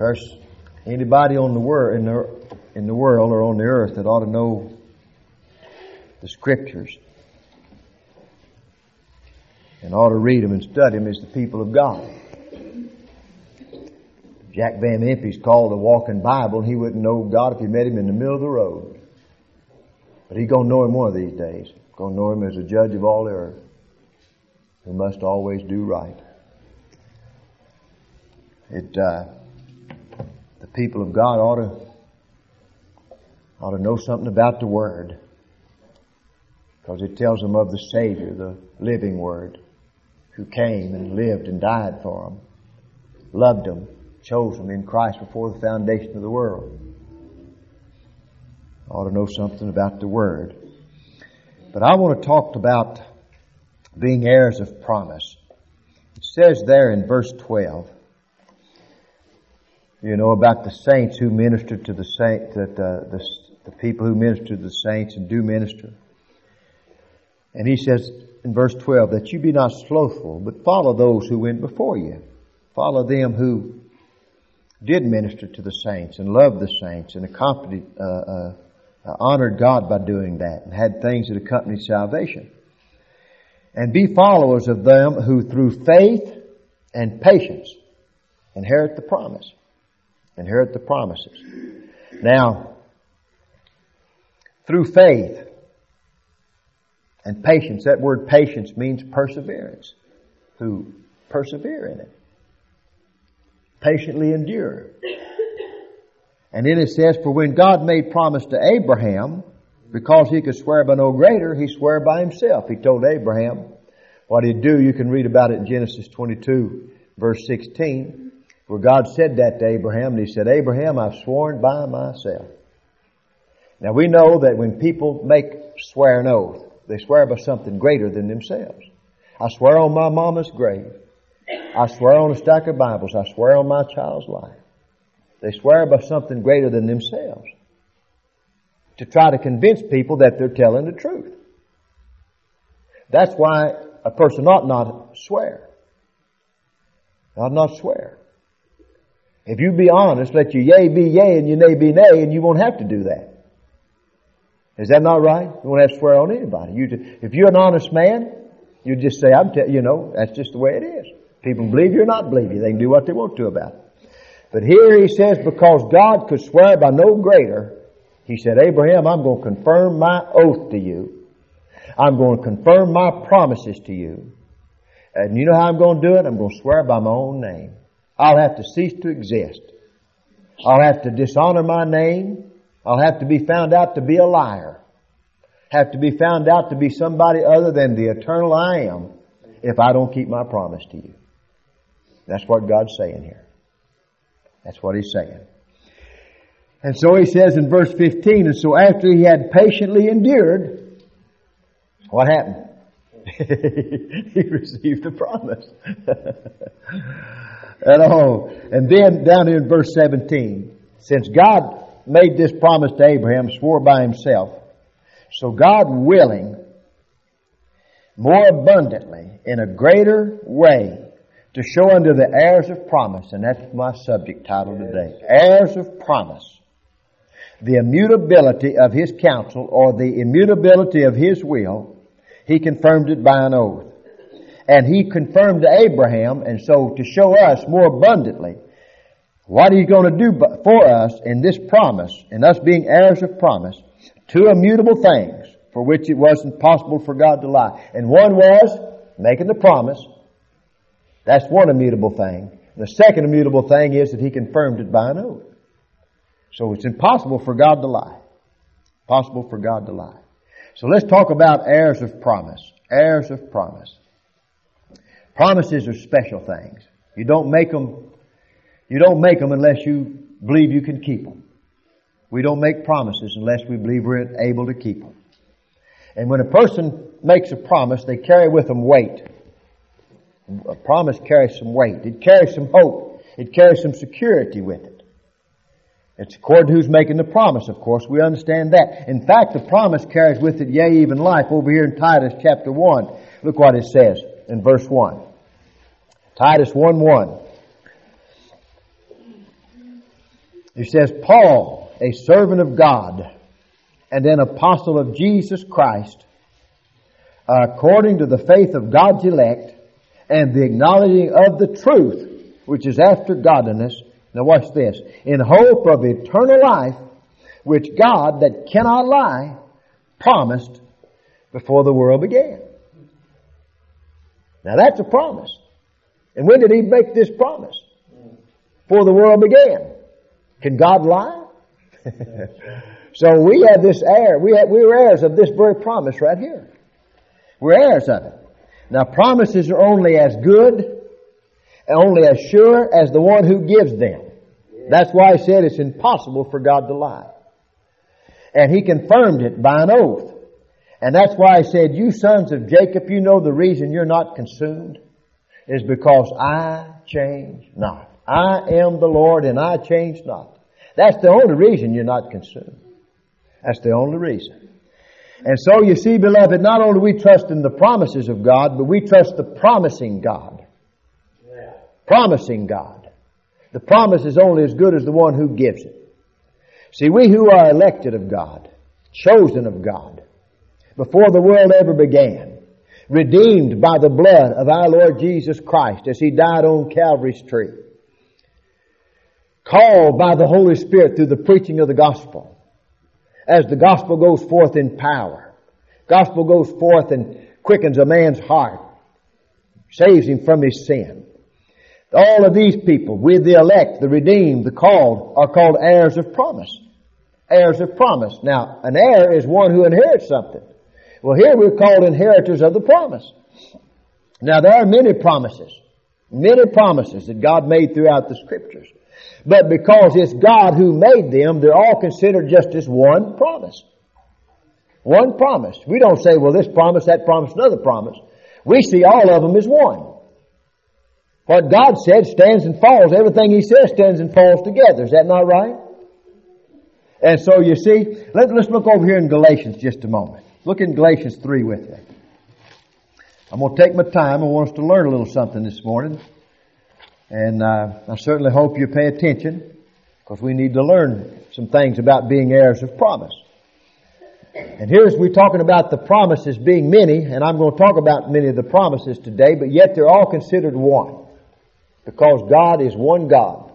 There's anybody on the world in the world or on the earth that ought to know the Scriptures and ought to read them and study them is the people of God. Jack Van Impe's called a walking Bible, and he wouldn't know God if he met him in the middle of the road. But he's going to know him one of these days. Going to know him as a judge of all the earth, who must always do right. The people of God ought to know something about the Word, because it tells them of the Savior, the living Word, who came and lived and died for them, loved them, chose them in Christ before the foundation of the world. Ought to know something about the Word. But I want to talk about being heirs of promise. It says there in verse 12, about the saints who minister to the saints, that the people who minister to the saints and do minister. And he says in verse 12, that you be not slothful, but follow those who went before you. Follow them who did minister to the saints and loved the saints and honored God by doing that and had things that accompanied salvation. And be followers of them who through faith and patience inherit the promise. Inherit the promises. Now, through faith and patience, that word patience means perseverance. Who persevere in it. Patiently endure. And then it says, for when God made promise to Abraham, because he could swear by no greater, he swore by himself. He told Abraham what he'd do. You can read about it in Genesis 22, verse 16, where God said that to Abraham, and he said, Abraham, I've sworn by myself. Now we know that when people swear an oath, they swear by something greater than themselves. I swear on my mama's grave. I swear on a stack of Bibles. I swear on my child's life. They swear by something greater than themselves to try to convince people that they're telling the truth. That's why a person ought not swear. Ought not swear. If you be honest, let your yea be yea and your nay be nay, and you won't have to do that. Is that not right? You won't have to swear on anybody. If you're an honest man, you just say, that's just the way it is. People believe you or not believe you. They can do what they want to about it. But here he says, because God could swear by no greater, he said, Abraham, I'm going to confirm my oath to you. I'm going to confirm my promises to you. And you know how I'm going to do it? I'm going to swear by my own name. I'll have to cease to exist. I'll have to dishonor my name. I'll have to be found out to be a liar. Have to be found out to be somebody other than the eternal I am if I don't keep my promise to you. That's what God's saying here. That's what he's saying. And so he says in verse 15, and so after he had patiently endured, what happened? He received the promise. And then down here in verse 17, since God made this promise to Abraham, swore by himself, so God willing, more abundantly, in a greater way, to show unto the heirs of promise, and that's my subject title today, heirs of promise, the immutability of his counsel, or the immutability of his will, he confirmed it by an oath. And he confirmed to Abraham, and so to show us more abundantly what he's going to do for us in this promise, in us being heirs of promise, two immutable things for which it wasn't possible for God to lie. And one was making the promise. That's one immutable thing. The second immutable thing is that he confirmed it by an oath. So it's impossible for God to lie. Possible for God to lie. So let's talk about heirs of promise. Heirs of promise. Promises are special things. You don't make them unless you believe you can keep them. We don't make promises unless we believe we're able to keep them. And when a person makes a promise, they carry with them weight. A promise carries some weight. It carries some hope. It carries some security with it. It's according to who's making the promise, of course. We understand that. In fact, the promise carries with it, yea, even life. Over here in Titus chapter 1, look what it says in verse 1. Titus 1:1. He says, Paul, a servant of God and an apostle of Jesus Christ, according to the faith of God's elect and the acknowledging of the truth, which is after godliness. Now watch this. In hope of eternal life, which God, that cannot lie, promised before the world began. Now that's a promise. And when did He make this promise? Before the world began. Can God lie? So we have this heir. We're heirs of this very promise right here. We're heirs of it. Now promises are only as good and only as sure as the one who gives them. That's why He said it's impossible for God to lie. And He confirmed it by an oath. And that's why He said, you sons of Jacob, you know the reason you're not consumed is because I change not. I am the Lord and I change not. That's the only reason you're not consumed. That's the only reason. And so you see, beloved, not only do we trust in the promises of God, but we trust the promising God. Yeah. Promising God. The promise is only as good as the one who gives it. See, we who are elected of God, chosen of God, before the world ever began, redeemed by the blood of our Lord Jesus Christ as He died on Calvary's tree, called by the Holy Spirit through the preaching of the gospel, as the gospel goes forth in power. Gospel goes forth and quickens a man's heart, saves him from his sin. All of these people, with the elect, the redeemed, the called, are called heirs of promise. Heirs of promise. Now, an heir is one who inherits something. Well, here we're called inheritors of the promise. Now, there are many promises that God made throughout the Scriptures. But because it's God who made them, they're all considered just as one promise. One promise. We don't say, well, this promise, that promise, another promise. We see all of them as one. What God said stands and falls. Everything He says stands and falls together. Is that not right? And so you see, let's look over here in Galatians just a moment. Look in Galatians 3 with me. I'm going to take my time. I want us to learn a little something this morning. And I certainly hope you pay attention, because we need to learn some things about being heirs of promise. And here's we're talking about the promises being many, and I'm going to talk about many of the promises today, but yet they're all considered one, because God is one God.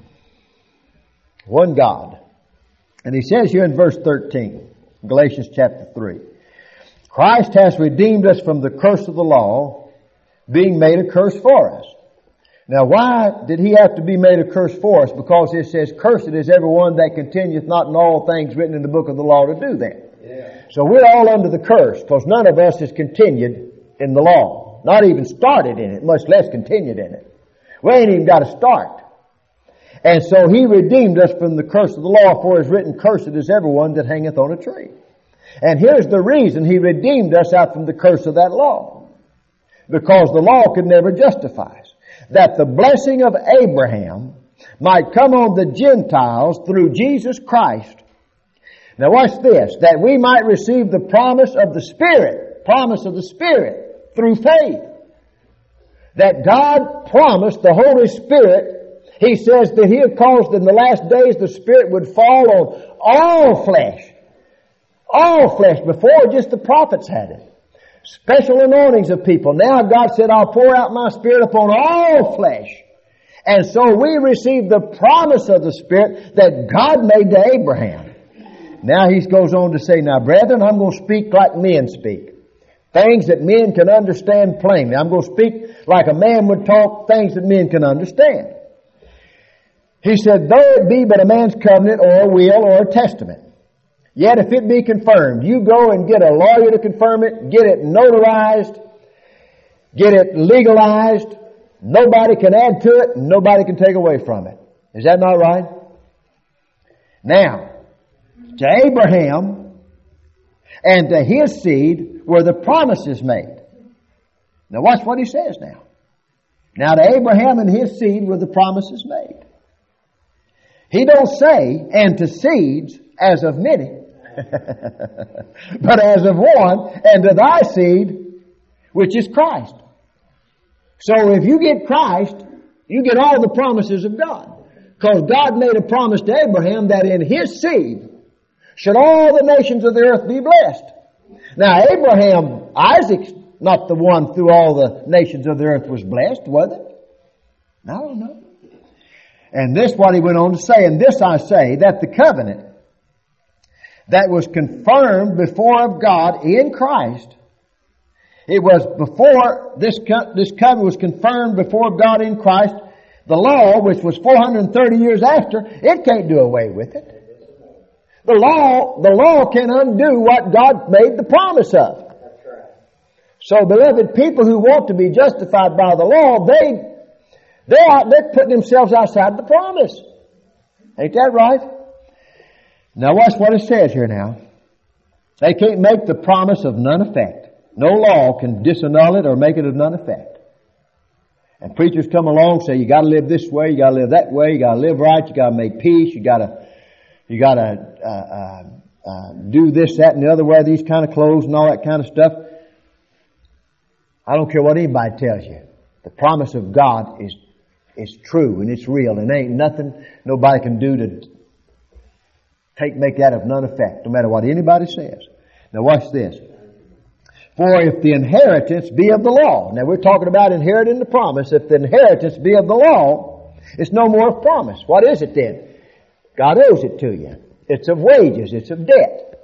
One God. And He says here in verse 13, Galatians chapter 3, Christ has redeemed us from the curse of the law, being made a curse for us. Now, why did He have to be made a curse for us? Because it says, cursed is everyone that continueth not in all things written in the book of the law to do them. Yeah. So we're all under the curse, because none of us has continued in the law. Not even started in it, much less continued in it. We ain't even got to start. And so He redeemed us from the curse of the law, for it is written, cursed is everyone that hangeth on a tree. And here's the reason He redeemed us out from the curse of that law. Because the law could never justify us. That the blessing of Abraham might come on the Gentiles through Jesus Christ. Now watch this. That we might receive the promise of the Spirit through faith. That God promised the Holy Spirit. He says that He had caused in the last days the Spirit would fall on all flesh. All flesh. Before just the prophets had it. Special anointings of people. Now God said, I'll pour out my Spirit upon all flesh. And so we receive the promise of the Spirit that God made to Abraham. Now He goes on to say, now brethren, I'm going to speak like men speak. Things that men can understand plainly. I'm going to speak like a man would talk, things that men can understand. He said, though it be but a man's covenant or a will or a testament, yet if it be confirmed, you go and get a lawyer to confirm it, get it notarized, get it legalized. Nobody can add to it, and nobody can take away from it. Is that not right? Now, to Abraham and to his seed were the promises made. Now watch what he says now. Now to Abraham and his seed were the promises made. He don't say, and to seeds as of many, but as of one, and to thy seed, which is Christ. So if you get Christ, you get all the promises of God. Because God made a promise to Abraham that in his seed should all the nations of the earth be blessed. Now Isaac's not the one through all the nations of the earth was blessed, was it? No. And this what he went on to say, and this I say, that the covenant that was confirmed before of God in Christ, it was before this covenant was confirmed before God in Christ, the law, which was 430 years after, it can't do away with it. The law can undo what God made the promise of. So, beloved, people who want to be justified by the law, they're putting themselves outside the promise. Ain't that right? Now watch what it says here now. They can't make the promise of none effect. No law can disannul it or make it of none effect. And preachers come along and say, you gotta live this way, you gotta live that way, you gotta live right, you gotta make peace, you gotta do this, that, and the other, wear these kind of clothes and all that kind of stuff. I don't care what anybody tells you. The promise of God is true and it's real, and there ain't nothing nobody can do to make that of none effect, no matter what anybody says. Now watch this. For if the inheritance be of the law, now we're talking about inheriting the promise, if the inheritance be of the law, it's no more of promise. What is it then? God owes it to you. It's of wages, it's of debt.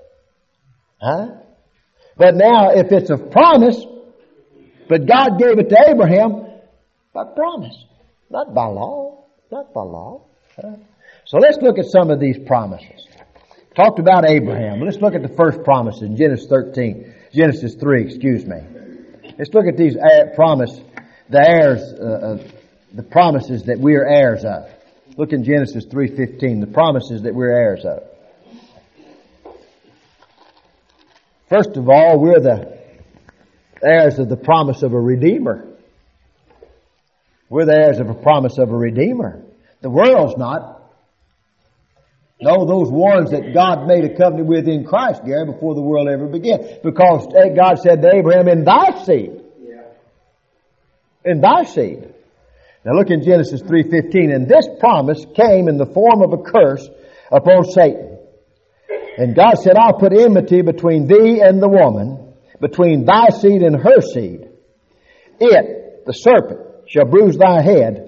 But now if it's of promise, but God gave it to Abraham by promise, not by law. Not by law. So let's look at some of these promises. Talked about Abraham. Let's look at the first promise in Genesis 3, Let's look at these the promises that we are heirs of. Look in Genesis 3:15, the promises that we're heirs of. First of all, we're the heirs of the promise of a Redeemer. We're the heirs of a promise of a Redeemer. The world's not. No, those ones that God made a covenant with in Christ, Gary, before the world ever began. Because God said to Abraham, in thy seed. In thy seed. Now look in Genesis 3:15. And this promise came in the form of a curse upon Satan. And God said, I'll put enmity between thee and the woman, between thy seed and her seed. It, the serpent, shall bruise thy head,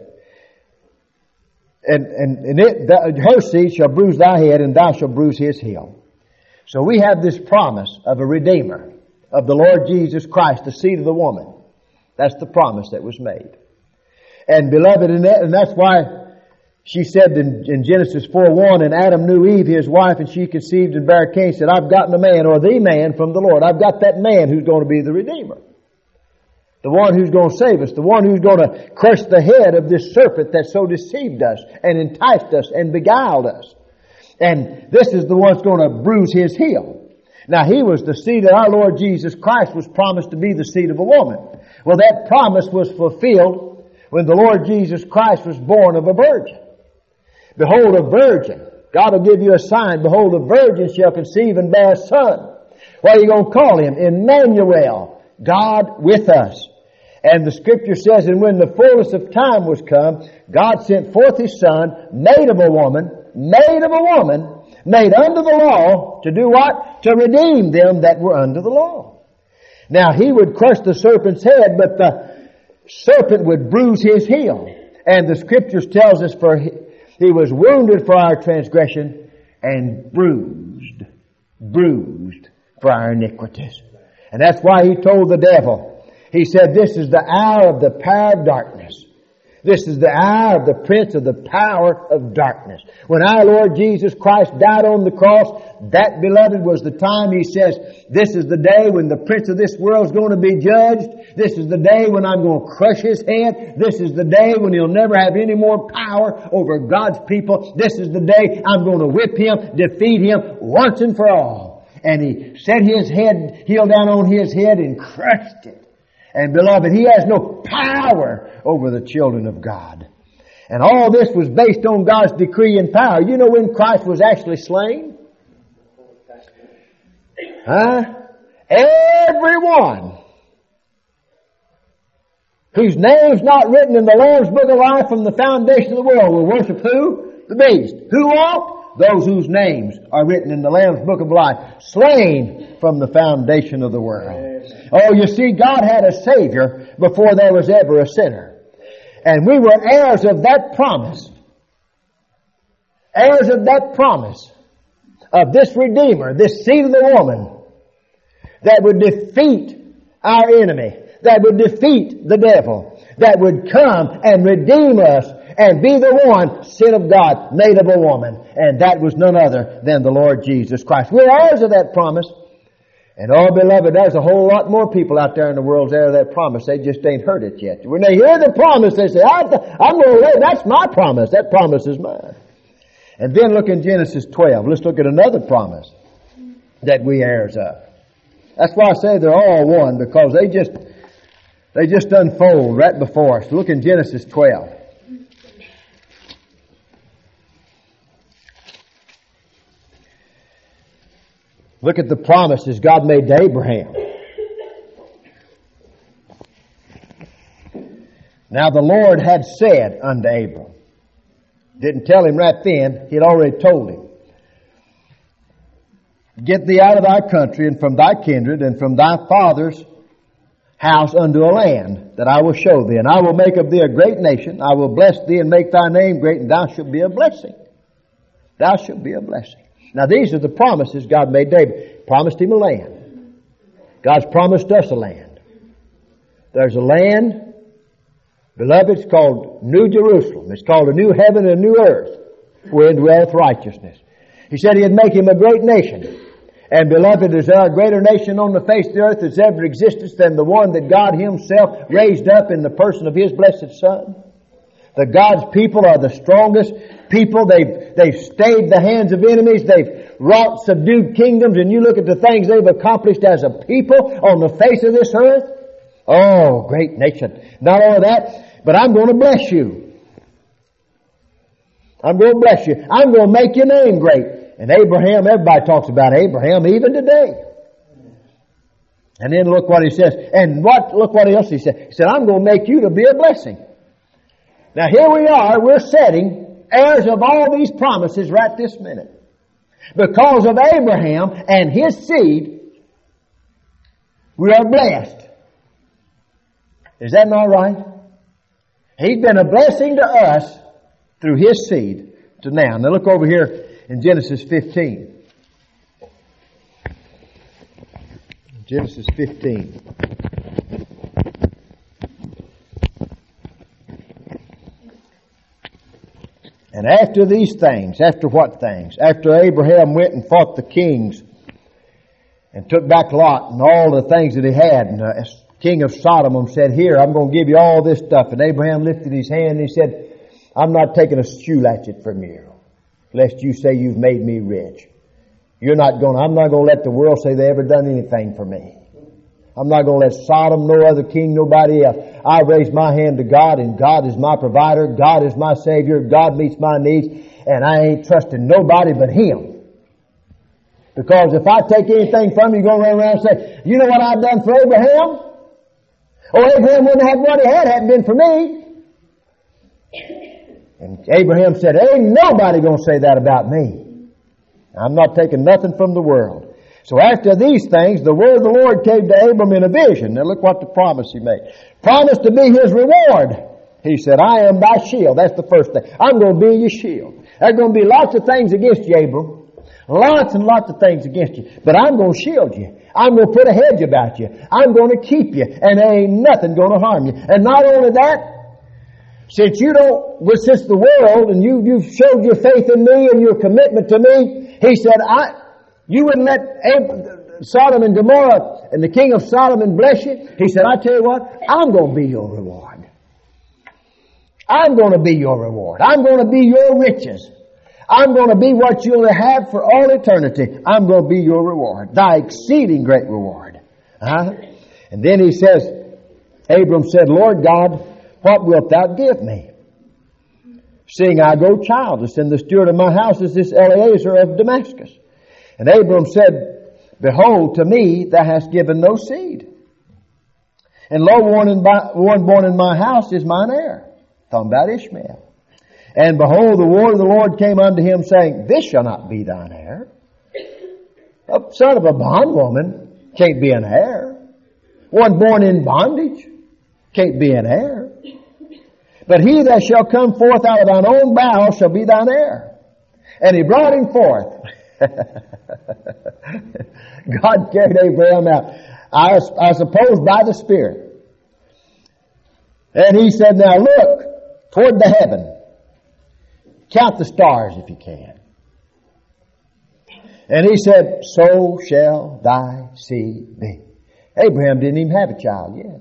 and her seed shall bruise thy head, and thou shalt bruise his heel. So we have this promise of a Redeemer, of the Lord Jesus Christ, the seed of the woman. That's the promise that was made. And beloved, and that's why she said in Genesis 4:1, and Adam knew Eve, his wife, and she conceived and bare Cain, said, I've gotten a man, or the man from the Lord. I've got that man who's going to be the Redeemer. The one who's going to save us. The one who's going to crush the head of this serpent that so deceived us and enticed us and beguiled us. And this is the one that's going to bruise his heel. Now he was the seed that our Lord Jesus Christ was promised to be the seed of a woman. Well, that promise was fulfilled when the Lord Jesus Christ was born of a virgin. Behold, a virgin. God will give you a sign. Behold, a virgin shall conceive and bear a son. What are you going to call him? Emmanuel. God with us. And the scripture says, and when the fullness of time was come, God sent forth his son, made of a woman, made under the law, to do what? To redeem them that were under the law. Now he would crush the serpent's head, but the serpent would bruise his heel. And the scriptures tells us, for he was wounded for our transgression and bruised for our iniquities. And that's why he told the devil, he said, this is the hour of the power of darkness. This is the hour of the prince of the power of darkness. When our Lord Jesus Christ died on the cross, that, beloved, was the time he says, this is the day when the prince of this world is going to be judged. This is the day when I'm going to crush his head. This is the day when he'll never have any more power over God's people. This is the day I'm going to whip him, defeat him once and for all. And he set his heel down on his head and crushed it. And beloved, he has no power over the children of God. And all this was based on God's decree and power. You know when Christ was actually slain? Everyone whose name's not written in the Lamb's Book of Life from the foundation of the world will worship who? the beast. Who walked? Those whose names are written in the Lamb's book of life, slain from the foundation of the world. Oh, you see, God had a Savior before there was ever a sinner. And we were heirs of that promise. Heirs of that promise of this Redeemer, this seed of the woman, that would defeat our enemy, that would defeat the devil, that would come and redeem us and be the one, sin of God, made of a woman. And that was none other than the Lord Jesus Christ. We're heirs of that promise. And oh, beloved, there's a whole lot more people out there in the world that heirs of that promise. They just ain't heard it yet. When they hear the promise, they say, I'm going to live. That's my promise. That promise is mine. And then look in Genesis 12. Let's look at another promise that we heirs of. That's why I say they're all one, because they just unfold right before us. Look in Genesis 12. Look at the promises God made to Abraham. Now the Lord had said unto Abram, didn't tell him right then, He had already told him, get thee out of thy country and from thy kindred and from thy father's house unto a land that I will show thee. And I will make of thee a great nation. I will bless thee and make thy name great, and thou shalt be a blessing. Thou shalt be a blessing. Now these are the promises God made David. Promised him a land. God's promised us a land. There's a land, beloved, it's called New Jerusalem. It's called a new heaven and a new earth, wherein dwelleth righteousness. He said He'd make him a great nation. And beloved, is there a greater nation on the face of the earth that's ever existed than the one that God Himself raised up in the person of His blessed Son? The God's people are the strongest people. They've stayed the hands of enemies. They've wrought, subdued kingdoms. And you look at the things they've accomplished as a people on the face of this earth. Oh, great nation. Not only that, but I'm going to bless you. I'm going to bless you. I'm going to make your name great. And Abraham, everybody talks about Abraham even today. And then look what he says. And look what else he said. He said, I'm going to make you to be a blessing. Now here we are, we're setting heirs of all these promises right this minute. Because of Abraham and his seed, we are blessed. Is that not right? He's been a blessing to us through his seed to now. Now look over here in Genesis 15. Genesis 15. And after these things, after what things? After Abraham went and fought the kings and took back Lot and all the things that he had, and the king of Sodom said, here, I'm going to give you all this stuff. And Abraham lifted his hand and he said, I'm not taking a shoe latchet from you, lest you say you've made me rich. I'm not going to let the world say they ever done anything for me. I'm not going to let Sodom, no other king, nobody else. I raise my hand to God, and God is my provider. God is my Savior. God meets my needs, and I ain't trusting nobody but Him. Because if I take anything from you, you're going to run around and say, you know what I've done for Abraham? Oh, Abraham wouldn't have what he had hadn't been for me. And Abraham said, ain't nobody going to say that about me. I'm not taking nothing from the world. So after these things, the word of the Lord came to Abram in a vision. Now look what the promise He made. Promise to be his reward. He said, I am thy shield. That's the first thing. I'm going to be your shield. There's going to be lots of things against you, Abram. Lots and lots of things against you. But I'm going to shield you. I'm going to put a hedge about you. I'm going to keep you. And there ain't nothing going to harm you. And not only that, since the world and you've showed your faith in me and your commitment to me, He said, you wouldn't let Sodom and Gomorrah and the king of Sodom bless you. He said, I tell you what, I'm going to be your reward. I'm going to be your reward. I'm going to be your riches. I'm going to be what you'll have for all eternity. I'm going to be your reward, thy exceeding great reward. And then he says, Abram said, Lord God, what wilt thou give me? Seeing I go childless, and the steward of my house is this Eliezer of Damascus. And Abram said, behold, to me thou hast given no seed. And lo, one born in my house is mine heir. Talking about Ishmael. And behold, the word of the Lord came unto him, saying, This shall not be thine heir. A son of a bondwoman can't be an heir. One born in bondage can't be an heir. But he that shall come forth out of thine own bowels shall be thine heir. And he brought him forth. God carried Abraham out, I suppose by the Spirit. And he said, Now look toward the heaven. Count the stars if you can. And he said, So shall thy seed be. Abraham didn't even have a child yet.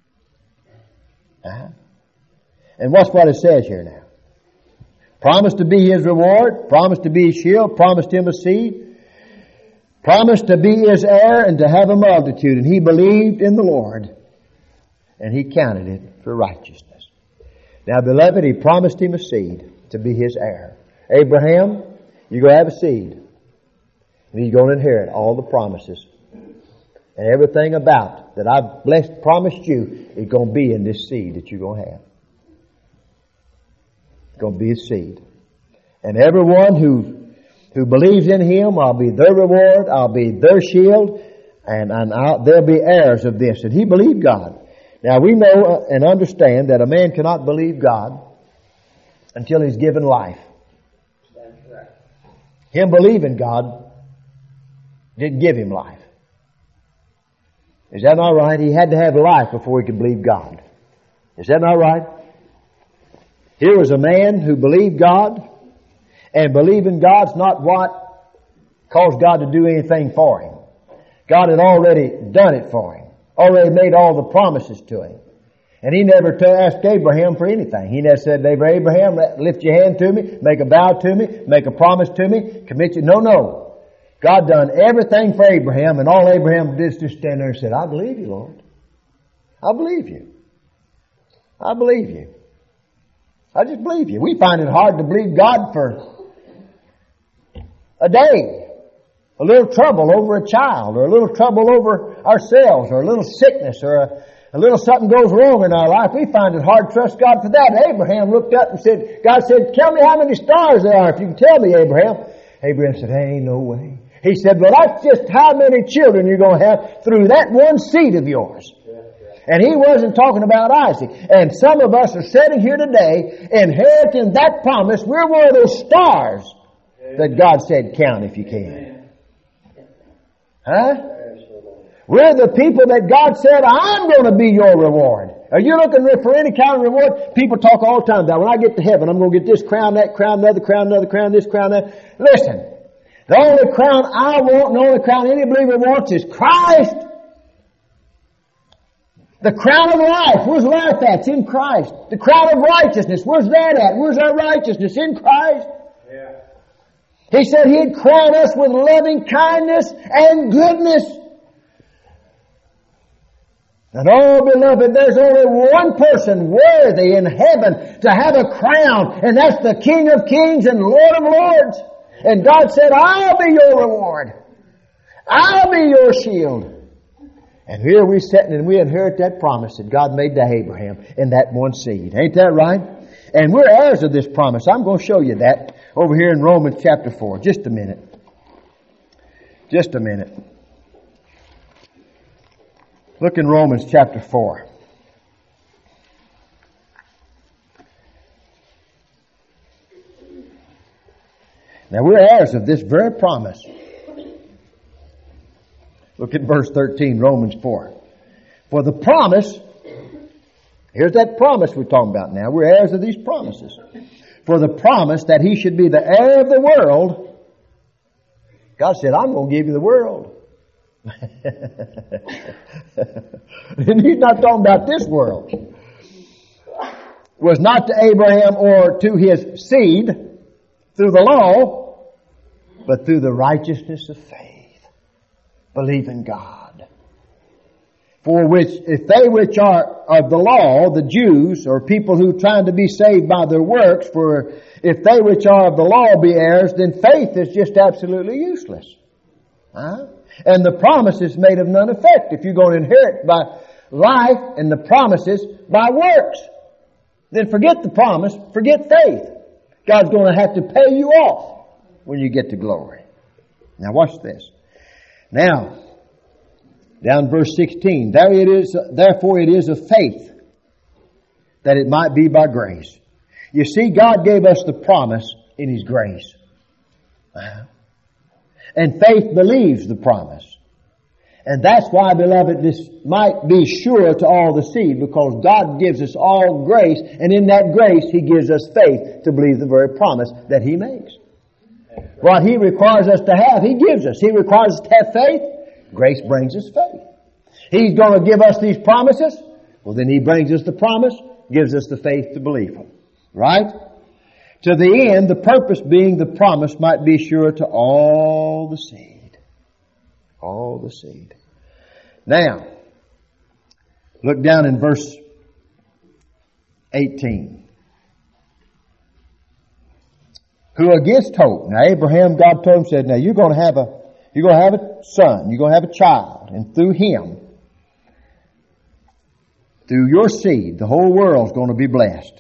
And watch what it says here now. Promised to be his reward, promised to be his shield, promised him a seed, promised to be his heir and to have a multitude. And he believed in the Lord, and he counted it for righteousness. Now, beloved, he promised him a seed to be his heir. Abraham, you're going to have a seed. And he's going to inherit all the promises. And everything about that I've promised you is going to be in this seed that you're going to have. It's going to be a seed. And everyone who believes in him, I'll be their reward, I'll be their shield, and they'll be heirs of this. And he believed God. Now we know and understand that a man cannot believe God until he's given life. Him believing God didn't give him life. Is that not right? He had to have life before he could believe God. Is that not right? Here was a man who believed God, and believing God's not what caused God to do anything for him. God had already done it for him, already made all the promises to him. And he never asked Abraham for anything. He never said, Abraham, lift your hand to me, make a vow to me, make a promise to me, commit you. No. God done everything for Abraham, and all Abraham did is just stand there and said, I believe you, Lord. I believe you. I believe you. I just believe you. We find it hard to believe God for a day. A little trouble over a child, or a little trouble over ourselves, or a little sickness, or a little something goes wrong in our life. We find it hard to trust God for that. Abraham looked up and said, God said, tell me how many stars there are, if you can tell me, Abraham. Abraham said, ain't no way. He said, well, that's just how many children you're going to have through that one seed of yours. And he wasn't talking about Isaac. And some of us are sitting here today inheriting that promise. We're one of those stars that God said, count if you can. Huh? We're the people that God said, I'm going to be your reward. Are you looking for any kind of reward? People talk all the time about, when I get to heaven, I'm going to get this crown, that crown, another crown, this crown, that. Listen, the only crown I want, and the only crown any believer wants is Christ. The crown of life, where's life at? It's in Christ. The crown of righteousness, where's that at? Where's our righteousness? In Christ. Yeah. He said He'd crown us with loving kindness and goodness. And oh, beloved, there's only one person worthy in heaven to have a crown, and that's the King of Kings and Lord of Lords. And God said, I'll be your reward. I'll be your shield. And here we're sitting and we inherit that promise that God made to Abraham in that one seed. Ain't that right? And we're heirs of this promise. I'm going to show you that over here in Romans chapter 4. Just a minute. Just a minute. Look in Romans chapter 4. Now we're heirs of this very promise. Look at verse 13, Romans 4. For the promise, here's that promise we're talking about now. We're heirs of these promises. For the promise that he should be the heir of the world, God said, I'm going to give you the world. And he's not talking about this world. Was not to Abraham or to his seed through the law, but through the righteousness of faith. Believe in God. For which, if they which are of the law, the Jews, or people who trying to be saved by their works, for if they which are of the law be heirs, then faith is just absolutely useless. And the promise is made of none effect if you're going to inherit by life and the promises by works. Then forget the promise, forget faith. God's going to have to pay you off when you get to glory. Now watch this. Now, down verse 16. Therefore it is of faith, that it might be by grace. You see, God gave us the promise in His grace. And faith believes the promise. And that's why, beloved, this might be sure to all the seed, because God gives us all grace, and in that grace He gives us faith to believe the very promise that He makes. What He requires us to have, He gives us. He requires us to have faith. Grace brings us faith. He's going to give us these promises. Well, then He brings us the promise, gives us the faith to believe them. Right? To the end, the purpose being the promise might be sure to all the seed. All the seed. Now, look down in verse 18. Who against hope. Now Abraham, God told him, said, now you're going to have a son, you're going to have a child, and through him, through your seed, the whole world's going to be blessed.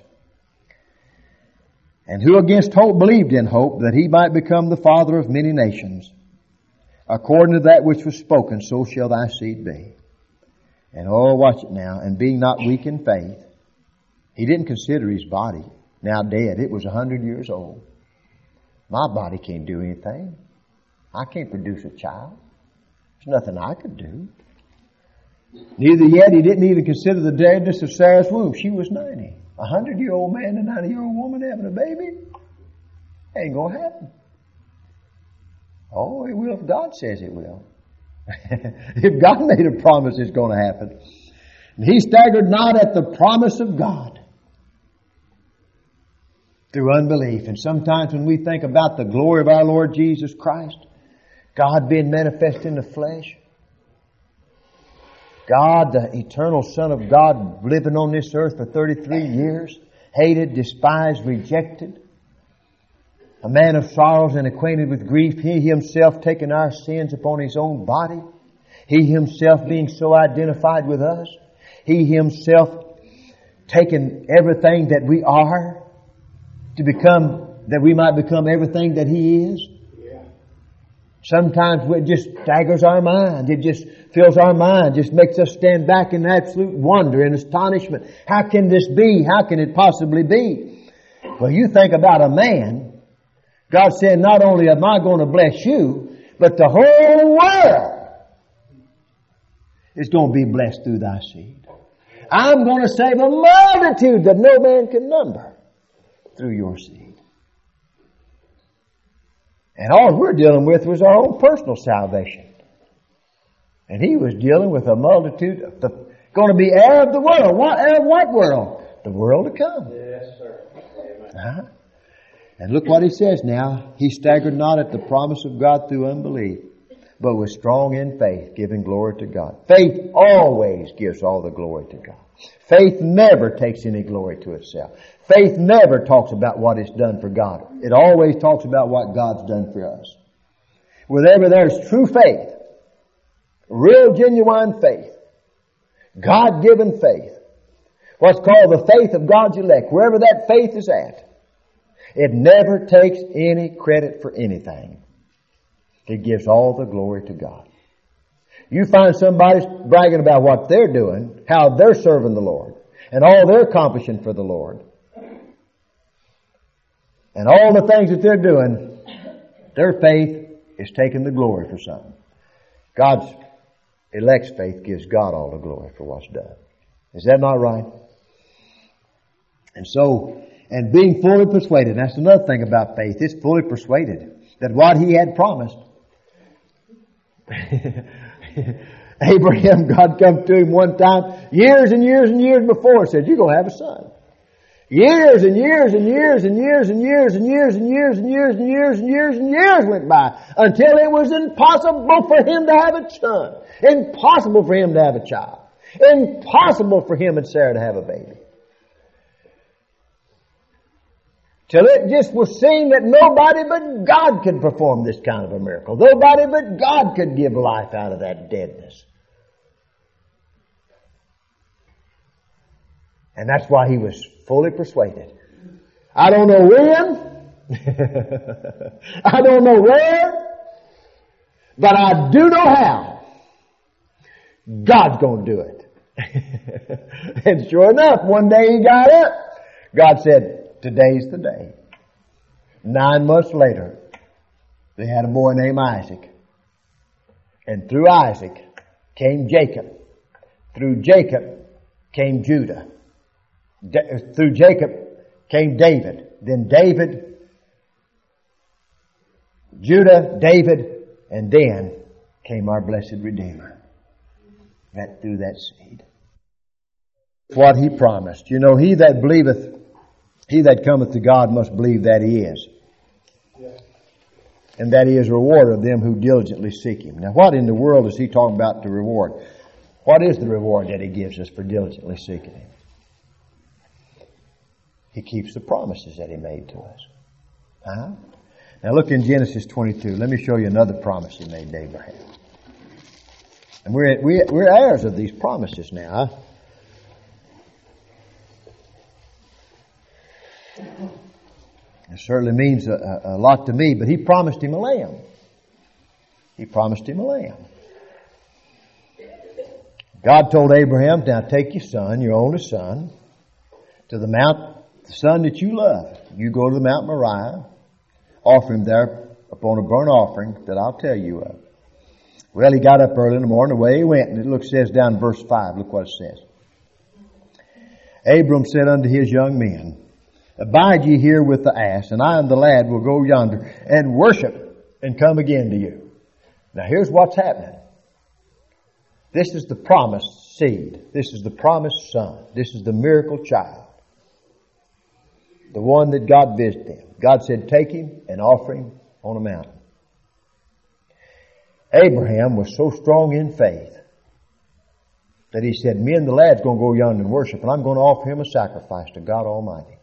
And who against hope believed in hope, that he might become the father of many nations. According to that which was spoken, so shall thy seed be. And oh, watch it now. And being not weak in faith, he didn't consider his body now dead. It was 100 years old. My body can't do anything. I can't produce a child. There's nothing I could do. Neither yet he didn't even consider the deadness of Sarah's womb. She was 90. 100-year-old man and a 90-year-old woman having a baby? Ain't going to happen. Oh, it will if God says it will. If God made a promise, it's going to happen. And he staggered not at the promise of God through unbelief. And sometimes when we think about the glory of our Lord Jesus Christ, God being manifest in the flesh, God, the eternal Son of God, living on this earth for 33 years, hated, despised, rejected, a man of sorrows and acquainted with grief, He Himself taking our sins upon His own body, He Himself being so identified with us, He Himself taking everything that we are that we might become everything that He is. Sometimes it just staggers our mind. It just fills our mind, just makes us stand back in absolute wonder and astonishment. How can this be? How can it possibly be? Well, you think about a man. God said, not only am I going to bless you, but the whole world is going to be blessed through thy seed. I'm going to save a multitude that no man can number through your seed. And all we're dealing with was our own personal salvation. And he was dealing with a multitude of going to be heir of the world. Heir of what world? The world to come. Yes, sir. Amen. And look what he says now. He staggered not at the promise of God through unbelief, but was strong in faith, giving glory to God. Faith always gives all the glory to God. Faith never takes any glory to itself. Faith never talks about what it's done for God. It always talks about what God's done for us. Wherever there's true faith, real genuine faith, God-given faith, what's called the faith of God's elect, wherever that faith is at, it never takes any credit for anything. It gives all the glory to God. You find somebody bragging about what they're doing, how they're serving the Lord, and all they're accomplishing for the Lord, and all the things that they're doing, their faith is taking the glory for something. God's elect's faith gives God all the glory for what's done. Is that not right? And so, and being fully persuaded, that's another thing about faith, it's fully persuaded that what he had promised. Abraham, God come to him one time, years and years and years before, and said, you're going to have a son. Years and years and years and years and years and years and years and years and years and years and years went by until it was impossible for him to have a son. Impossible for him to have a child. Impossible for him and Sarah to have a baby. Till it just was seen that nobody but God could perform this kind of a miracle. Nobody but God could give life out of that deadness. And that's why he was fully persuaded. I don't know when, I don't know where, but I do know how. God's going to do it. And sure enough, one day he got up. God said, today's the day. 9 months later, they had a boy named Isaac. And through Isaac came Jacob. Through Jacob came Judah. Through Jacob came David. Then David, Judah, David, and then came our blessed Redeemer. That through that seed. What he promised. You know, he that believeth, he that cometh to God must believe that he is. And that he is a rewarder of them who diligently seek him. Now, what in the world is he talking about to reward? What is the reward that he gives us for diligently seeking him? He keeps the promises that he made to us. Huh? Now look in Genesis 22. Let me show you another promise he made to Abraham. And we're heirs of these promises now. Huh? It certainly means a lot to me, but he promised him a lamb. He promised him a lamb. God told Abraham, now take your son, your only son, to the mount, the son that you love. You go to the Mount Moriah, offer him there upon a burnt offering that I'll tell you of. Well, he got up early in the morning, away he went, and it says down in verse 5, look what it says. Abram said unto his young men, abide ye here with the ass, and I and the lad will go yonder and worship and come again to you. Now here's what's happening. This is the promised seed. This is the promised son. This is the miracle child. The one that God visited him. God said, take him and offer him on a mountain. Abraham was so strong in faith that he said, me and the lad's going to go yonder and worship, and I'm going to offer him a sacrifice to God Almighty.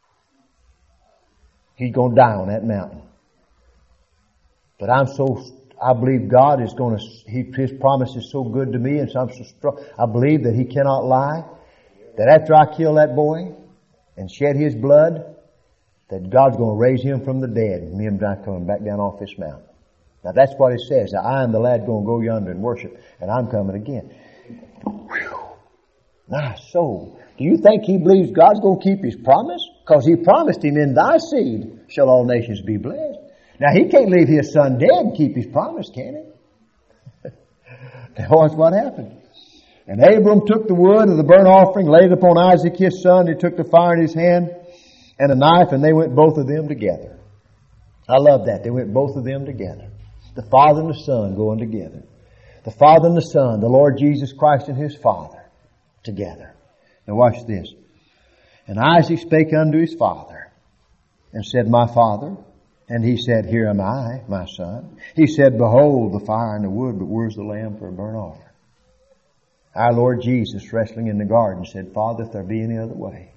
He's going to die on that mountain. But I believe God is going to, his promise is so good to me, and so I'm so strong. I believe that he cannot lie, that after I kill that boy and shed his blood, that God's going to raise him from the dead, and me and him coming back down off this mountain. Now that's what it says. Now, I and the lad going to go yonder and worship, and I'm coming again. Whew. My soul. Do you think he believes God's going to keep his promise? Because he promised him, in thy seed shall all nations be blessed. Now he can't leave his son dead and keep his promise, can he? That was what happened. And Abram took the wood of the burnt offering, laid it upon Isaac his son. He took the fire in his hand and a knife, and they went both of them together. I love that. They went both of them together. The Father and the Son going together. The Father and the Son, the Lord Jesus Christ and his Father together. Now watch this. And Isaac spake unto his father and said, my father. And he said, here am I, my son. He said, behold the fire and the wood, but where's the lamb for a burnt offering? Our Lord Jesus, wrestling in the garden, said, Father, if there be any other way,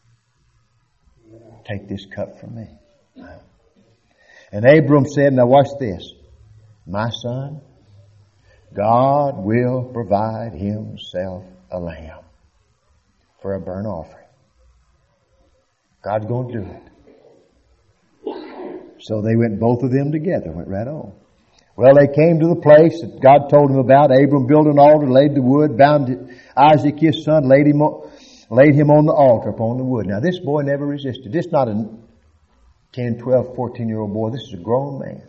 take this cup from me. And Abram said, now watch this. My son, God will provide himself a lamb for a burnt offering. God's going to do it. So they went, both of them together, went right on. Well, they came to the place that God told him about. Abram built an altar, laid the wood, bound Isaac his son, laid him on the altar upon the wood. Now this boy never resisted. This is not a 10, 12, 14-year-old boy. This is a grown man.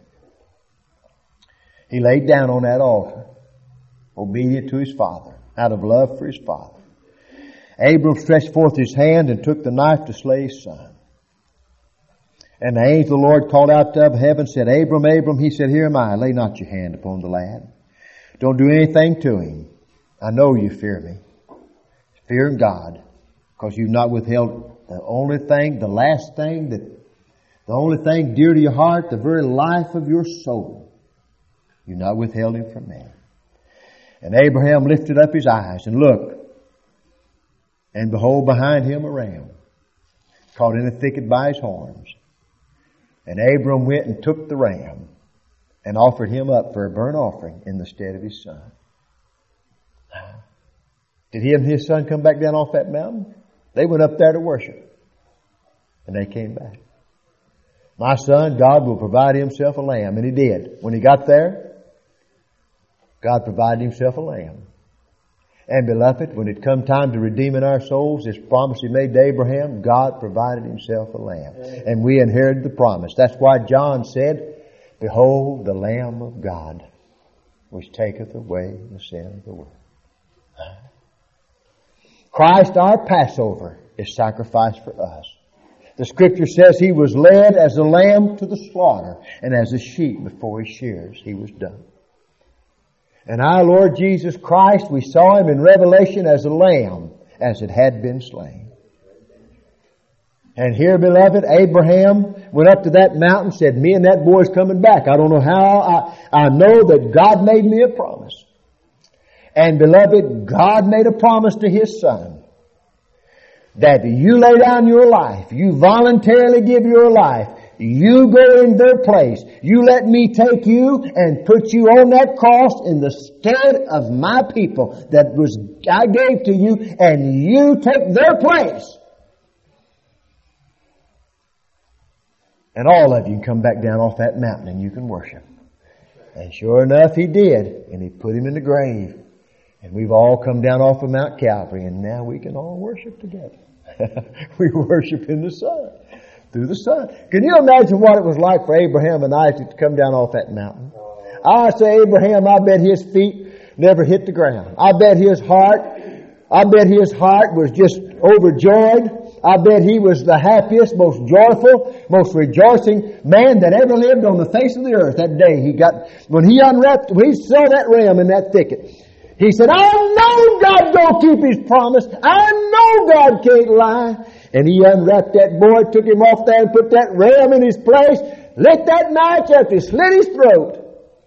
He laid down on that altar, obedient to his father, out of love for his father. Abram stretched forth his hand and took the knife to slay his son. And the angel of the Lord called out of heaven, said, Abram, Abram. He said, here am I. Lay not your hand upon the lad. Don't do anything to him. I know you fear me. Fear God, because you've not withheld the only thing, the only thing dear to your heart, the very life of your soul. You've not withheld him from me. And Abraham lifted up his eyes and looked, and behold, behind him a ram, caught in a thicket by his horns. And Abram went and took the ram and offered him up for a burnt offering in the stead of his son. Did he and his son come back down off that mountain? They went up there to worship. And they came back. My son, God will provide Himself a lamb. And He did. When He got there, God provided Himself a lamb. And beloved, when it come time to redeeming our souls, this promise He made to Abraham, God provided Himself a lamb. And we inherited the promise. That's why John said, Behold the Lamb of God, which taketh away the sin of the world. Christ, our Passover, is sacrificed for us. The Scripture says He was led as a lamb to the slaughter, and as a sheep before his shears, He was dumb. And our Lord Jesus Christ, we saw Him in Revelation as a lamb, as it had been slain. And here, beloved, Abraham went up to that mountain, said, me and that boy's coming back. I don't know how. I know that God made me a promise. And beloved, God made a promise to His Son that you lay down your life, you voluntarily give your life, you go in their place, you let me take you and put you on that cross in the stead of my people that I gave to you, and you take their place. And all of you can come back down off that mountain and you can worship. And sure enough, He did. And He put Him in the grave. And we've all come down off of Mount Calvary, and now we can all worship together. We worship in the Son, through the Son. Can you imagine what it was like for Abraham and Isaac to come down off that mountain? I say Abraham, I bet his feet never hit the ground. I bet his heart was just overjoyed. I bet he was the happiest, most joyful, most rejoicing man that ever lived on the face of the earth that day. When he saw that ram in that thicket, he said, I know God's going to keep His promise. I know God can't lie. And he unwrapped that boy, took him off there and put that ram in his place, lit that match up, he slit his throat.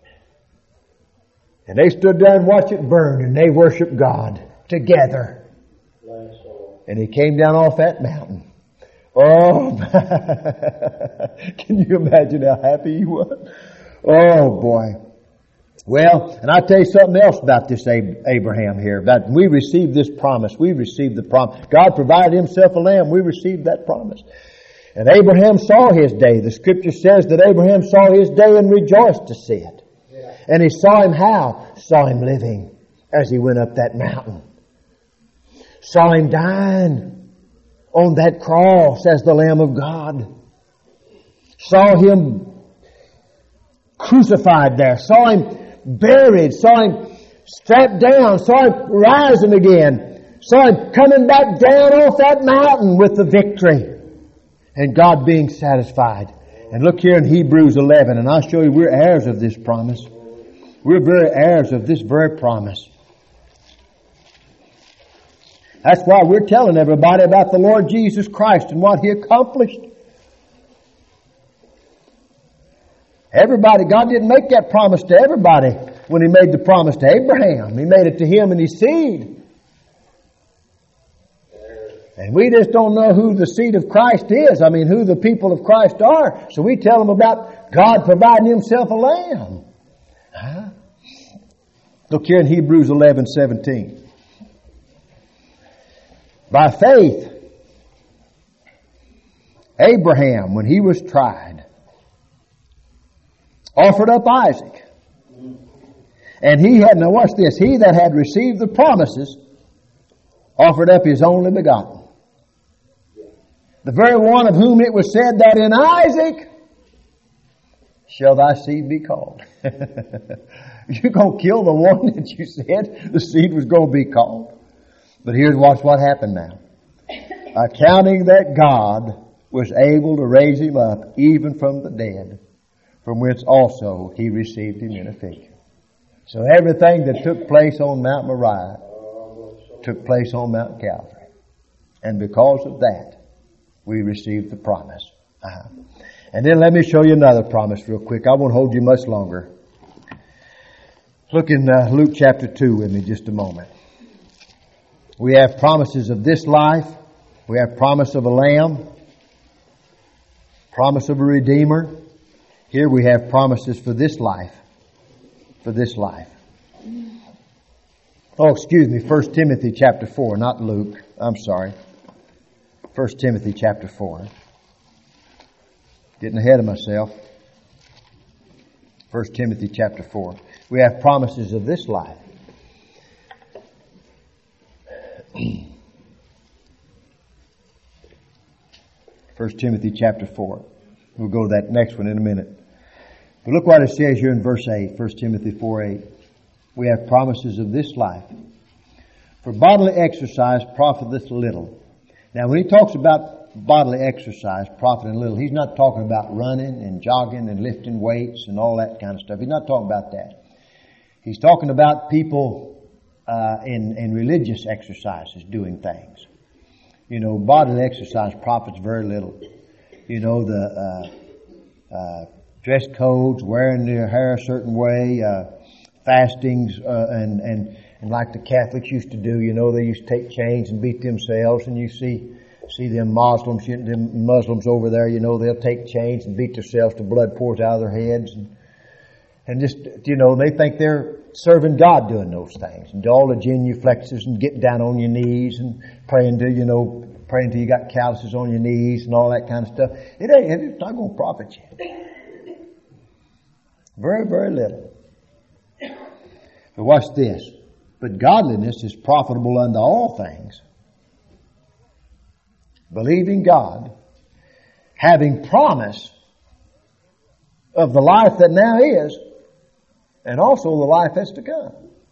And they stood there and watched it burn, and they worshiped God together. And he came down off that mountain. Oh, can you imagine how happy he was? Oh, boy. Well, and I'll tell you something else about this Abraham here. That we received this promise. We received the promise. God provided Himself a lamb. We received that promise. And Abraham saw his day. The Scripture says that Abraham saw his day and rejoiced to see it. Yeah. And he saw him how? Saw him living as he went up that mountain. Saw him dying on that cross as the Lamb of God. Saw him crucified there. Saw him buried, saw him strapped down, saw him rising again, saw him coming back down off that mountain with the victory, and God being satisfied. And look here in Hebrews 11, and I'll show you we're heirs of this promise. We're very heirs of this very promise. That's why we're telling everybody about the Lord Jesus Christ and what He accomplished. Everybody, God didn't make that promise to everybody when He made the promise to Abraham. He made it to him and his seed. And we just don't know who the seed of Christ is. I mean, who the people of Christ are. So we tell them about God providing Himself a lamb. Huh? Look here in Hebrews 11:17. By faith, Abraham, when he was tried, offered up Isaac. And he had, now watch this, he that had received the promises offered up his only begotten. The very one of whom it was said that in Isaac shall thy seed be called. You're going to kill the one that you said the seed was going to be called. But here's what happened now. Accounting that God was able to raise him up even from the dead, from whence also he received him in a figure. So everything that took place on Mount Moriah took place on Mount Calvary. And because of that, we received the promise. And then let me show you another promise real quick. I won't hold you much longer. Look in Luke chapter 2 with me just a moment. We have promises of this life. We have promise of a lamb. Promise of a redeemer. Here we have promises for this life. For this life. Oh, excuse me. 1 Timothy chapter 4, not Luke. I'm sorry. 1 Timothy chapter 4. Getting ahead of myself. 1 Timothy chapter 4. We have promises of this life. 1 Timothy chapter 4. We'll go to that next one in a minute. But look what it says here in verse 8, 1 Timothy 4:8. We have promises of this life. For bodily exercise profiteth little. Now when he talks about bodily exercise profiting little, he's not talking about running and jogging and lifting weights and all that kind of stuff. He's not talking about that. He's talking about people in religious exercises doing things. You know, bodily exercise profits very little. You know, the dress codes, wearing their hair a certain way, fastings, and like the Catholics used to do. You know, they used to take chains and beat themselves, and you see them Muslims over there. You know, they'll take chains and beat themselves till blood pours out of their heads, and just, you know, they think they're serving God doing those things, and do all the genuflexes and getting down on your knees and praying till you got calluses on your knees and all that kind of stuff. It's not going to profit you. Very, very little. But watch this. But godliness is profitable unto all things, believing God, having promise of the life that now is, and also the life that's to come.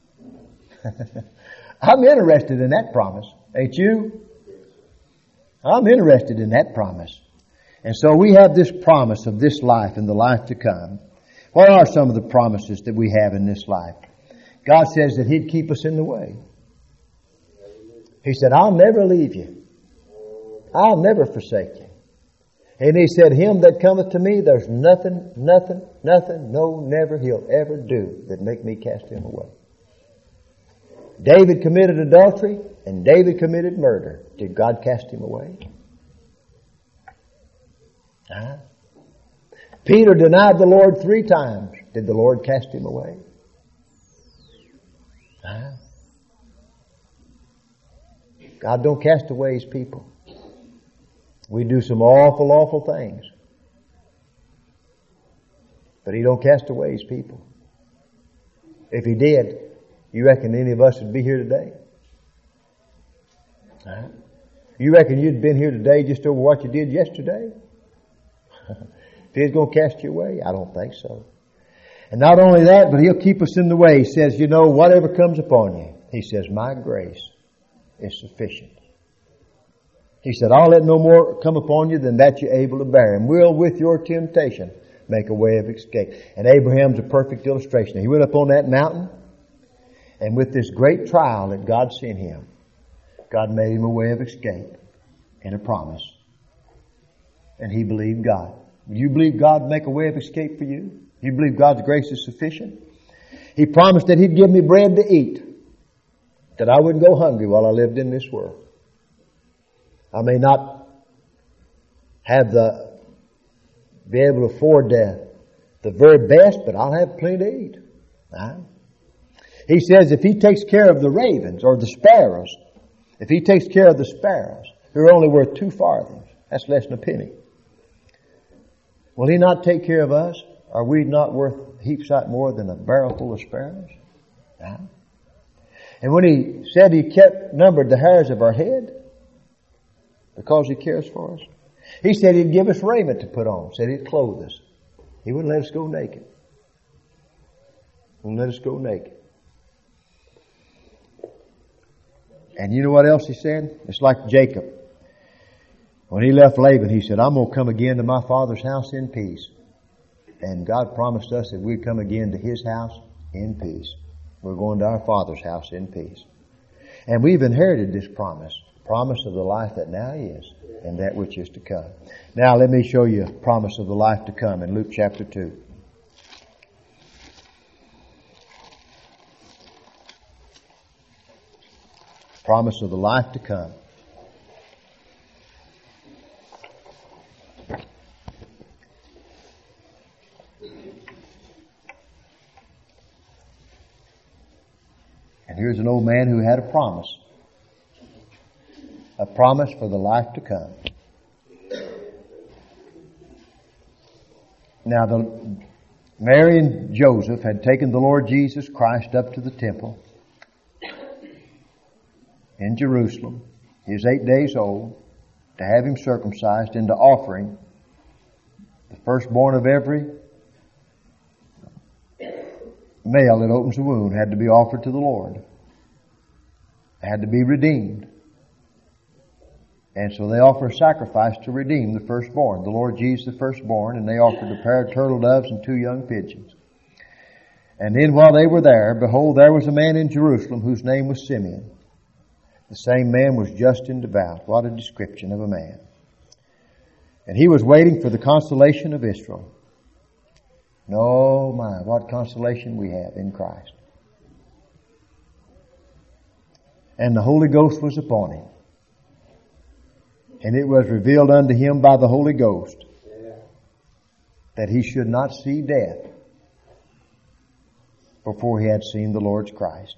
I'm interested in that promise, ain't you? I'm interested in that promise. And so we have this promise of this life and the life to come. What are some of the promises that we have in this life? God says that He'd keep us in the way. He said, I'll never leave you. I'll never forsake you. And He said, him that cometh to me, there's nothing, no, never He'll ever do that make me cast him away. David committed adultery and David committed murder. Did God cast him away? Peter denied the Lord 3 times. Did the Lord cast him away? God don't cast away His people. We do some awful things. But He don't cast away His people. If He did, you reckon any of us would be here today? You reckon you'd been here today just over what you did yesterday? If He's going to cast you away? I don't think so. And not only that, but He'll keep us in the way. He says, you know, whatever comes upon you, He says, my grace is sufficient. He said, I'll let no more come upon you than that you're able to bear, and will with your temptation make a way of escape. And Abraham's a perfect illustration. He went up on that mountain, and with this great trial that God sent him, God made him a way of escape and a promise. And he believed God. You believe God make a way of escape for you? You believe God's grace is sufficient? He promised that He'd give me bread to eat, that I wouldn't go hungry while I lived in this world. I may not have be able to afford the very best, but I'll have plenty to eat. He says if He takes care of the ravens or the sparrows, if He takes care of the sparrows, who are only worth 2 farthings, that's less than a penny. Will He not take care of us? Are we not worth heaps out more than a barrel full of sparrows? And when He said He numbered the hairs of our head, because He cares for us, He said He'd give us raiment to put on. Said He'd clothe us. He wouldn't let us go naked. He wouldn't let us go naked. And you know what else He said? It's like Jacob. When he left Laban, he said, I'm going to come again to my father's house in peace. And God promised us that we'd come again to His house in peace. We're going to our Father's house in peace. And we've inherited this promise of the life that now is and that which is to come. Now let me show you a promise of the life to come in Luke chapter 2. Promise of the life to come. And here's an old man who had a promise for the life to come. Now, Mary and Joseph had taken the Lord Jesus Christ up to the temple in Jerusalem. He was 8 days old, to have him circumcised and to offer him. The firstborn of every male that opens the womb had to be offered to the Lord. It had to be redeemed. And so they offer a sacrifice to redeem the firstborn, the Lord Jesus the firstborn, and they offered a pair of turtle doves and 2 young pigeons. And then while they were there, behold, there was a man in Jerusalem whose name was Simeon. The same man was just and devout. What a description of a man. And he was waiting for the consolation of Israel. Oh my, what consolation we have in Christ. And the Holy Ghost was upon him. And it was revealed unto him by the Holy Ghost that he should not see death before he had seen the Lord's Christ.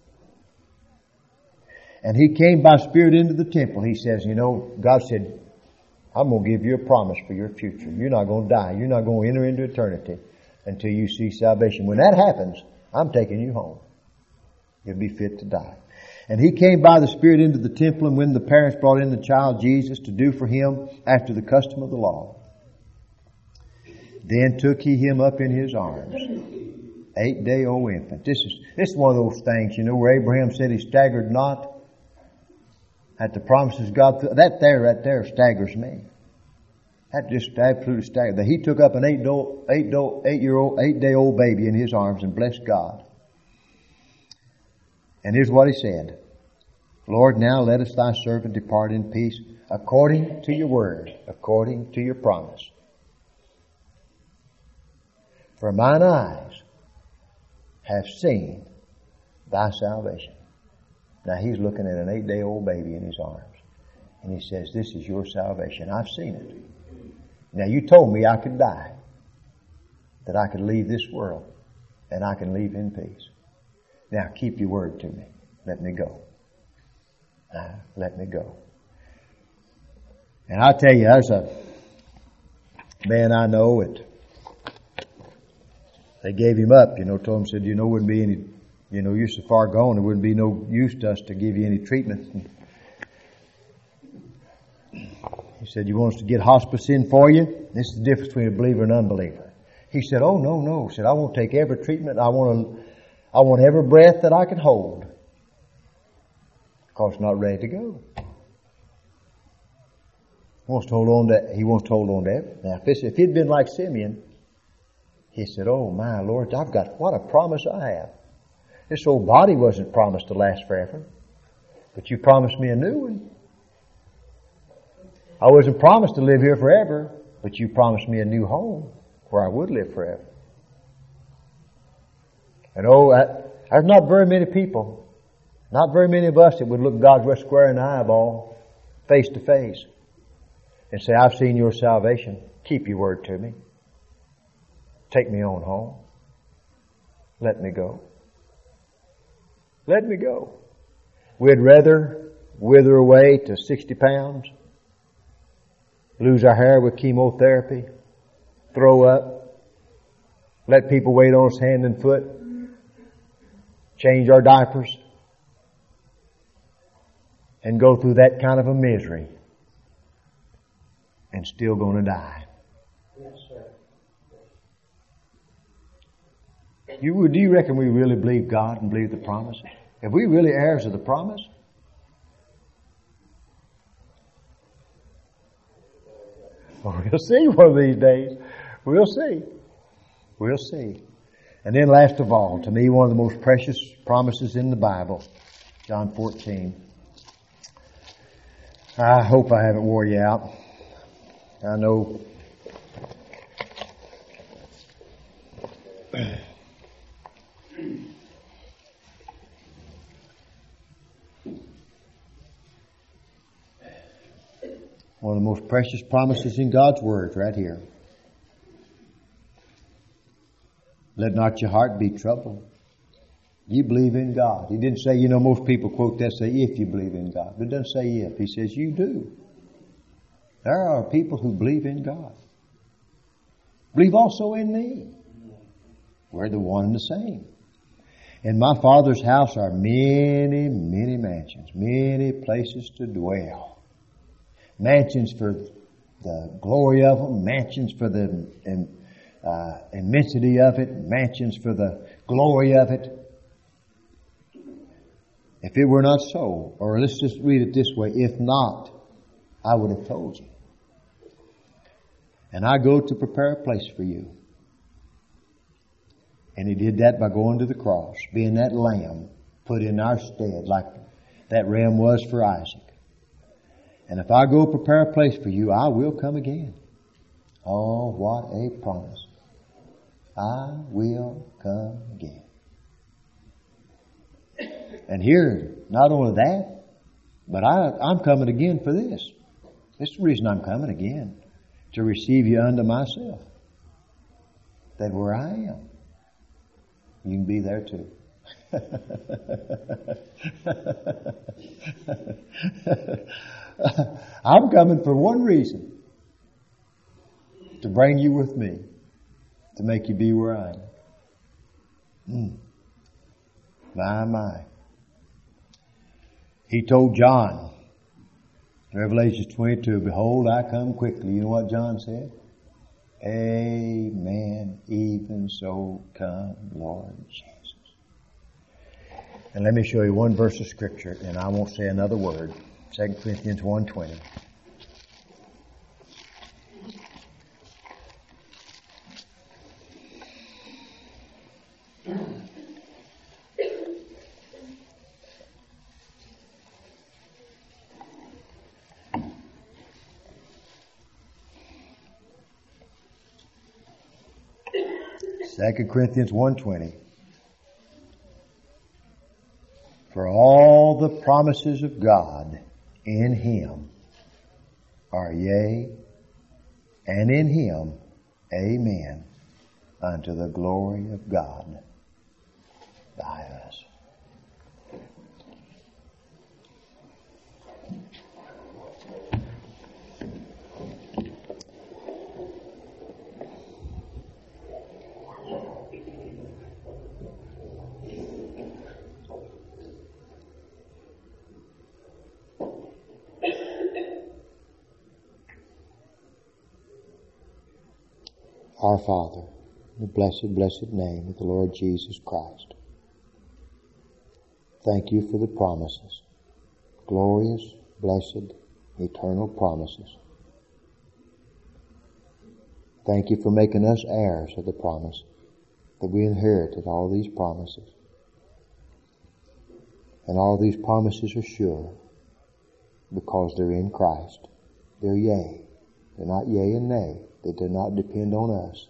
And he came by Spirit into the temple. He says, God said, I'm going to give you a promise for your future. You're not going to die. You're not going to enter into eternity until you see salvation. When that happens, I'm taking you home. You'll be fit to die. And he came by the Spirit into the temple, and when the parents brought in the child Jesus to do for him after the custom of the law, then took he him up in his arms. 8-day-old infant. This is one of those things, where Abraham said he staggered not at the promises God. Right there staggers me. That just absolutely staggers. That he took up an 8-day-old baby in his arms and blessed God. And here's what he said. Lord, now lettest thy servant depart in peace according to your word, according to your promise. For mine eyes have seen thy salvation. Now he's looking at an 8-day-old baby in his arms. And he says, this is your salvation. I've seen it. Now you told me I could die, that I could leave this world, and I can leave in peace. Now keep your word to me. Let me go. Let me go. And I tell you, there's a man I know that they gave him up, told him, said, wouldn't be any, you're so far gone, it wouldn't be no use to us to give you any treatment. And he said, you want us to get hospice in for you? This is the difference between a believer and unbeliever. He said, oh, no. He said, I won't take every treatment. I want every breath that I can hold. Because I'm not ready to go. He wants to hold on to everything. Now, if he'd been like Simeon, he said, oh my Lord, what a promise I have. This old body wasn't promised to last forever. But you promised me a new one. I wasn't promised to live here forever, but you promised me a new home where I would live forever. And there's not very many people, not very many of us that would look God right square in the eyeball, face to face, and say, I've seen your salvation. Keep your word to me. Take me on home. Let me go. Let me go. We'd rather wither away to 60 pounds, lose our hair with chemotherapy, throw up, let people wait on us hand and foot, change our diapers, and go through that kind of a misery and still going to die. Yes, sir. Do you reckon we really believe God and believe the promises? Are we really heirs of the promise? Well, we'll see one of these days. We'll see. We'll see. And then last of all, to me, one of the most precious promises in the Bible, John 14. I hope I haven't wore you out. I know. One of the most precious promises in God's Word right here. Let not your heart be troubled. You believe in God. He didn't say, most people quote that, say, if you believe in God. But it doesn't say if. He says, you do. There are people who believe in God. Believe also in me. We're the one and the same. In my Father's house are many, many mansions, many places to dwell. Mansions for the glory of them, mansions for the immensity of it, mansions for the glory of it. If it were not so, or let's just read it this way, if not, I would have told you. And I go to prepare a place for you. And He did that by going to the cross, being that lamb put in our stead like that ram was for Isaac. And if I go prepare a place for you, I will come again. Oh, what a promise. I will come again. And here, not only that, but I'm coming again for this. This is the reason I'm coming again. To receive you unto myself. That where I am, you can be there too. I'm coming for one reason. To bring you with me. To make you be where I am. My. He told John, Revelation 22, behold, I come quickly. You know what John said? Amen. Even so come, Lord Jesus. And let me show you one verse of Scripture, and I won't say another word. 2 Corinthians 1:20. Second Corinthians 1:20. For all the promises of God in Him are yea, and in Him amen, unto the glory of God by us. Our Father, in the blessed, blessed name of the Lord Jesus Christ, thank you for the promises, glorious, blessed, eternal promises. Thank you for making us heirs of the promise, that we inherited all these promises. And all these promises are sure because they're in Christ. They're yea. They're not yea and nay. They do not depend on us.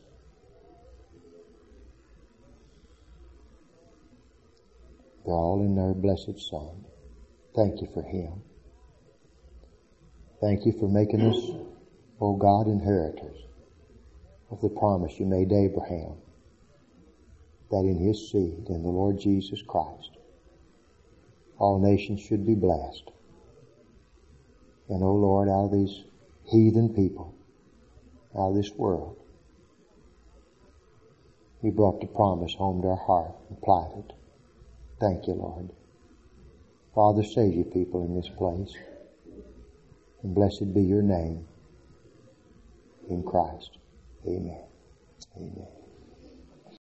They're all in their blessed Son. Thank you for Him. Thank you for making us, O God, inheritors of the promise you made to Abraham, that in his seed, in the Lord Jesus Christ, all nations should be blessed. And, O Lord, out of these heathen people, out of this world, you brought the promise home to our heart and applied it. Thank you, Lord. Father, save your people in this place. And blessed be your name in Christ. Amen. Amen.